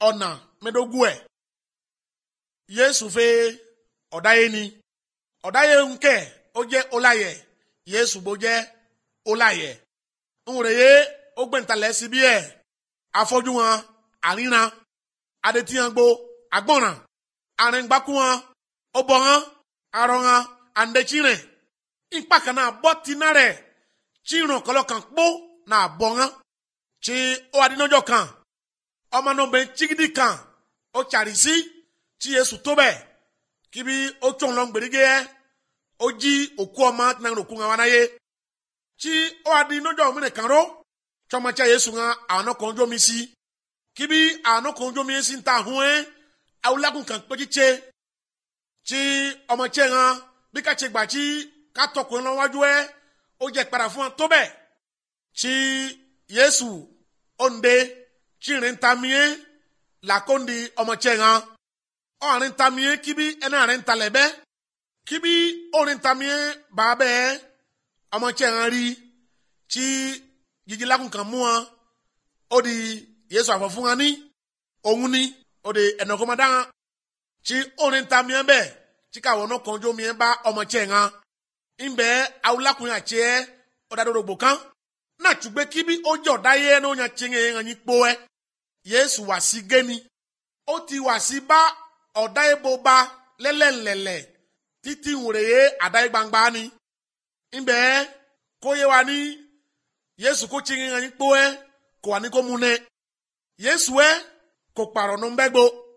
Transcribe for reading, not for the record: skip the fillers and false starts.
ọ̀nà mẹ́dógún Jésù fẹ́ ọ̀dáyé ni ọ̀dáyé nkẹ́ ó jẹ́ ọláyẹ̀ Jésù bó jẹ́ ọláyẹ̀ nwere ye ó gbẹ̀ntalẹ̀ sí bí afọ́jú wọn àríran adétíyàngbó agbọ́nràn arìngbákú wọn ó bọ̀ wọn arọ wọn àndẹ̀chírẹ̀ ìpàkà náà bọ́ tínà rẹ̀ chírùn kọlọ́kan kpó náà bọ̀ wọn tí ó adínọ́jọ́ kan ọmọ náà bẹ chigidi kan ó tsàrí sí tí Jésù tó bẹ̀ kíbi ó tsọ̀n lọ gbèdéke ó jí òkú ọmọ náà òkú wọn wáná yé tí ó adínọ́jọ́ òmìnira kan ró tsọmọtsẹ Jésù wọn àwọn kan jó mi sí kíbi àwọn kan jó mi sí ń ta hun awulakun kan kpẹ́kítsẹ́ tí ọmọtsẹ wọn bí kàtsẹ gbà tí kátọkùnrin lọ wájú ó jẹ kpadà fún wọn tó bẹ̀ tí Jésù onde tí rìn tamie làkóńdi ọmọtsẹ wọn ọ̀rìn tamie kíbi ẹni àrìn talẹ̀ bẹ́ kíbi ọ̀rìn tamie bàá bẹ́ ọmọtsẹ wọn rí tí jìjìlákùn kan mú wọn ó di Jésù àfọ̀ fún wọn ní òun ní ó di ẹnìkọ́mọdá wọn tí ọ̀rìn tamie bẹ́ tí káwọn náà kọjú omi bá ọmọtsẹ wọn ńbẹ awulakùn àtsẹ ọ̀dàdọ̀dọ̀gbò kan náà tùgbẹ́ kíbi ó jẹ́ ọ̀dáyé ní ọ̀nyà tiẹ̀ ẹ̀yìn kpó Jésù wà sí gẹ́ni ó ti wà sí bá ọ̀dáyé bó ba lẹ́lẹ́lẹ́lẹ́ títí wòrè yé àdáyé gbangba ni ńbẹ kó yé wa ní Jésù kó tiẹ̀ ẹ̀yìn kpó kò wà ní kó mu nẹ Jésù kò kpàrọ̀ nù mbẹ́gbó.